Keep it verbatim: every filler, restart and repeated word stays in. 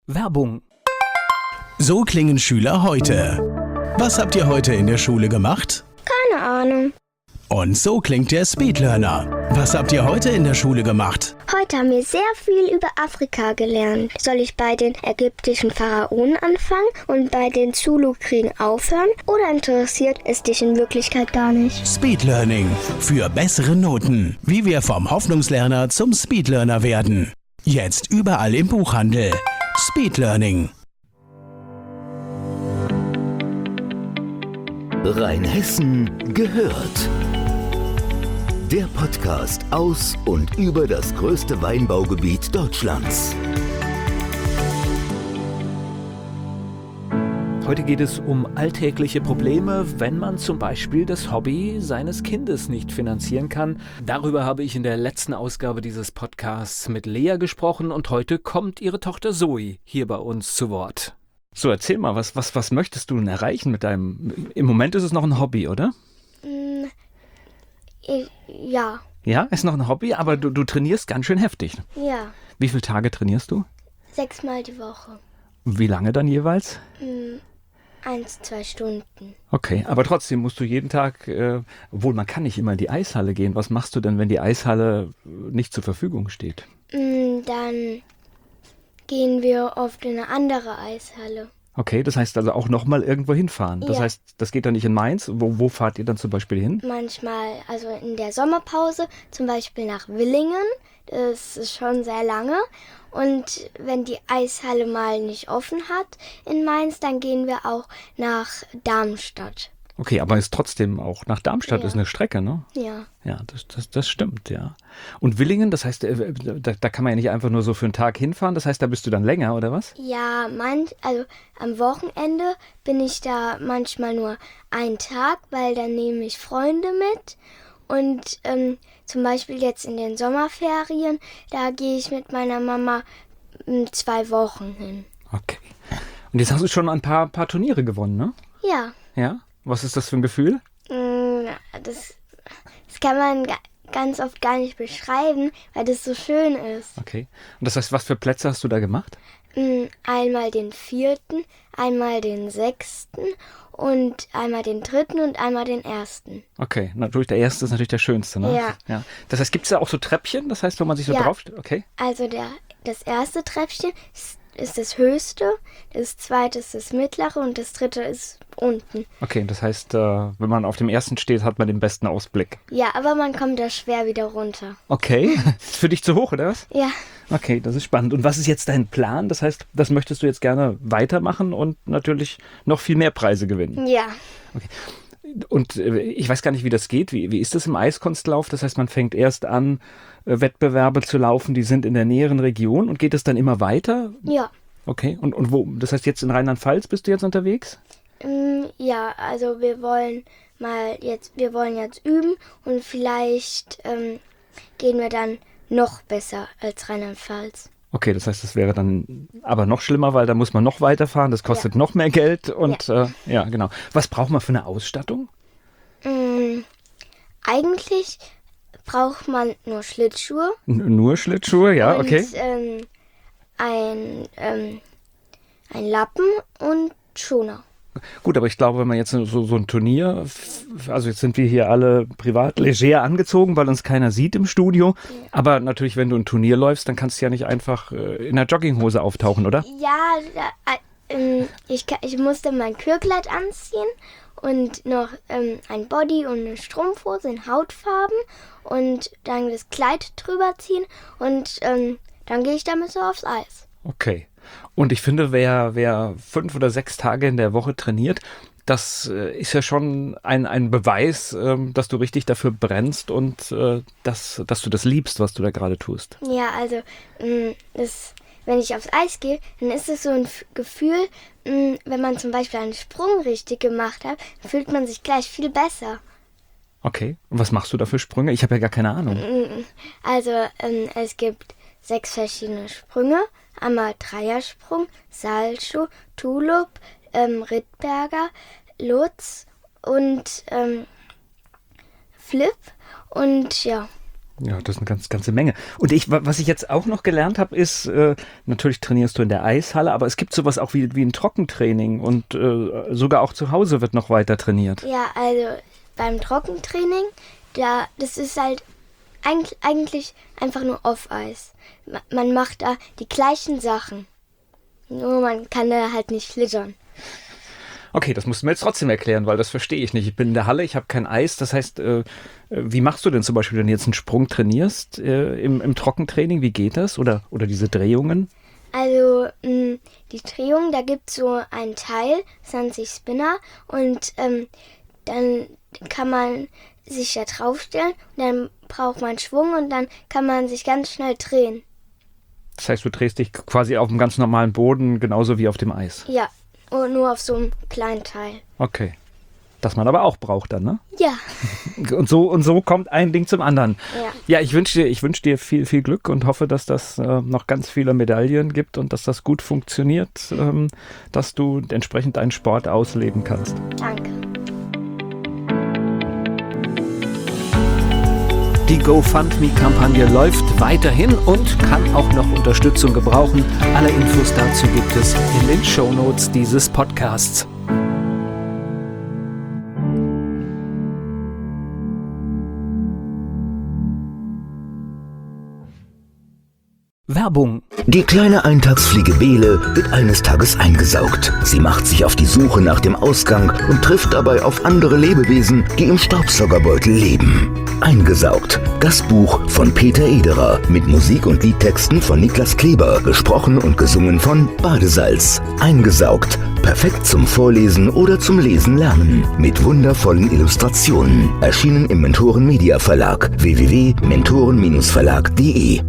Werbung. So klingen Schüler heute. Was habt ihr heute in der Schule gemacht? Keine Ahnung. Und so klingt der Speedlearner. Was habt ihr heute in der Schule gemacht? Heute haben wir sehr viel über Afrika gelernt. Soll ich bei den ägyptischen Pharaonen anfangen und bei den Zulu-Kriegen aufhören? Oder interessiert es dich in Wirklichkeit gar nicht? Speedlearning. Für bessere Noten. Wie wir vom Hoffnungslerner zum Speedlearner werden. Jetzt überall im Buchhandel. Speedlearning. Rheinhessen gehört. Der Podcast aus und über das größte Weinbaugebiet Deutschlands. Heute geht es um alltägliche Probleme, wenn man zum Beispiel das Hobby seines Kindes nicht finanzieren kann. Darüber habe ich in der letzten Ausgabe dieses Podcasts mit Lea gesprochen und heute kommt ihre Tochter Zoe hier bei uns zu Wort. So, erzähl mal, was, was, was möchtest du denn erreichen mit deinem... Im Moment ist es noch ein Hobby, oder? Mm, ich, ja. Ja, ist noch ein Hobby, aber du, du trainierst ganz schön heftig. Ja. Wie viele Tage trainierst du? Sechsmal die Woche. Wie lange dann jeweils? Mm, eins, zwei Stunden. Okay, aber trotzdem musst du jeden Tag, äh, obwohl man kann nicht immer in die Eishalle gehen. Was machst du denn, wenn die Eishalle nicht zur Verfügung steht? Mm, dann gehen wir oft in eine andere Eishalle. Okay, das heißt also auch nochmal irgendwo hinfahren. Das Ja. heißt, das geht dann nicht in Mainz. Wo, wo fahrt ihr dann zum Beispiel hin? Manchmal, also in der Sommerpause, zum Beispiel nach Willingen. Das ist schon sehr lange. Und wenn die Eishalle mal nicht offen hat in Mainz, dann gehen wir auch nach Darmstadt. Okay, aber ist trotzdem auch nach Darmstadt Ja. ist eine Strecke, ne? Ja. Ja, das, das, das stimmt, ja. Und Willingen, das heißt, äh, da, da kann man ja nicht einfach nur so für einen Tag hinfahren. Das heißt, da bist du dann länger, oder was? Ja, manch, also am Wochenende bin ich da manchmal nur einen Tag, weil dann nehme ich Freunde mit. Und ähm, zum Beispiel jetzt in den Sommerferien, da gehe ich mit meiner Mama m, zwei Wochen hin. Okay. Und jetzt hast du schon ein paar, paar Turniere gewonnen, ne? Ja, Ja? Was ist das für ein Gefühl? mm, das, das kann man ga- ganz oft gar nicht beschreiben, weil das so schön ist. Okay. Und das heißt, was für Plätze hast du da gemacht? Mm, Einmal den vierten, einmal den sechsten und einmal den dritten und einmal den ersten. Okay, natürlich, der erste ist natürlich der schönste, ne? Ja. ja. Das heißt, gibt es da auch so Treppchen? Das heißt, wo man sich so Ja. drauf... Okay. Also der, das erste Treppchen ist, ist das höchste, das zweite ist das mittlere und das dritte ist unten. Okay, das heißt, äh, wenn man auf dem ersten steht, hat man den besten Ausblick. Ja, aber man kommt da schwer wieder runter. Okay. Ist für dich zu hoch, oder was? Ja, Okay, das ist spannend. Und was ist jetzt dein Plan? Das heißt, das möchtest du jetzt gerne weitermachen und natürlich noch viel mehr Preise gewinnen. ja. Und äh, ich weiß gar nicht, wie das geht. Wie, wie ist das im Eiskunstlauf? Das heißt, man fängt erst an, äh, Wettbewerbe zu laufen, die sind in der näheren Region und geht es dann immer weiter? Ja. Okay, und, und wo? Das heißt, jetzt in Rheinland-Pfalz bist du jetzt unterwegs? Mm, Ja, also wir wollen mal jetzt, wir wollen jetzt üben und vielleicht ähm, gehen wir dann noch besser als Rheinland-Pfalz. Okay, das heißt, das wäre dann aber noch schlimmer, weil da muss man noch weiterfahren, das kostet noch mehr Geld und ja. Äh, ja, genau. Was braucht man für eine Ausstattung? Mm, Eigentlich braucht man nur Schlittschuhe N nur Schlittschuhe, ja, okay. und ähm, ein, ähm, ein Lappen und Schoner. Gut, aber ich glaube, wenn man jetzt so, so ein Turnier, f- also jetzt sind wir hier alle privat leger angezogen, weil uns keiner sieht im Studio. Aber natürlich, wenn du ein Turnier läufst, dann kannst du ja nicht einfach äh, in der Jogginghose auftauchen, oder? Ja, da, äh, ähm, ich, ka- ich musste mein Kürkleid anziehen und noch ähm, ein Body und eine Strumpfhose in Hautfarben und dann das Kleid drüber ziehen und ähm, dann gehe ich damit so aufs Eis. Okay. Und ich finde, wer, wer fünf oder sechs Tage in der Woche trainiert, das äh, ist ja schon ein, ein Beweis, ähm, dass du richtig dafür brennst und äh, dass, dass du das liebst, was du da gerade tust. Ja, also ähm, das, wenn ich aufs Eis gehe, dann ist es so ein F- Gefühl, ähm, wenn man zum Beispiel einen Sprung richtig gemacht hat, dann fühlt man sich gleich viel besser. Okay. Und was machst du da für Sprünge? Ich habe ja gar keine Ahnung. Also ähm, es gibt sechs verschiedene Sprünge. Einmal Dreiersprung, Salcho, Tulip, ähm, Rittberger, Lutz und ähm, Flip. Und ja, Ja, das ist eine ganz, ganze Menge. Und ich, was ich jetzt auch noch gelernt habe, ist, äh, natürlich trainierst du in der Eishalle, aber es gibt sowas auch wie, wie ein Trockentraining und äh, sogar auch zu Hause wird noch weiter trainiert. Ja, also beim Trockentraining, da, das ist halt eigentlich, eigentlich einfach nur Off-Eis. Man macht da die gleichen Sachen, nur man kann da halt nicht schlittern. Okay, das musst du mir jetzt trotzdem erklären, weil das verstehe ich nicht. Ich bin in der Halle, ich habe kein Eis. Das heißt, äh, wie machst du denn zum Beispiel, wenn du jetzt einen Sprung trainierst äh, im, im Trockentraining? Wie geht das? Oder, oder diese Drehungen? Also mh, die Drehung, da gibt es so ein Teil, das nennt sich Spinner. Und ähm, dann kann man sich da draufstellen. Und dann braucht man Schwung und dann kann man sich ganz schnell drehen. Das heißt, du drehst dich quasi auf dem ganz normalen Boden, genauso wie auf dem Eis? Ja. Und nur auf so einem kleinen Teil. Okay. Das man aber auch braucht dann, ne? Ja. Und so und so kommt ein Ding zum anderen. Ja. Ja, ich wünsche dir, ich wünsche dir viel, viel Glück und hoffe, dass das äh, noch ganz viele Medaillen gibt und dass das gut funktioniert, ähm, dass du entsprechend deinen Sport ausleben kannst. Danke. Die GoFundMe-Kampagne läuft weiterhin und kann auch noch Unterstützung gebrauchen. Alle Infos dazu gibt es in den Shownotes dieses Podcasts. Werbung. Die kleine Eintagsfliege Bele wird eines Tages eingesaugt. Sie macht sich auf die Suche nach dem Ausgang und trifft dabei auf andere Lebewesen, die im Staubsaugerbeutel leben. Eingesaugt. Das Buch von Peter Ederer mit Musik und Liedtexten von Niklas Kleber, gesprochen und gesungen von Badesalz. Eingesaugt. Perfekt zum Vorlesen oder zum Lesen lernen. Mit wundervollen Illustrationen. Erschienen im Mentoren Media Verlag. w w w punkt mentoren Bindestrich verlag punkt de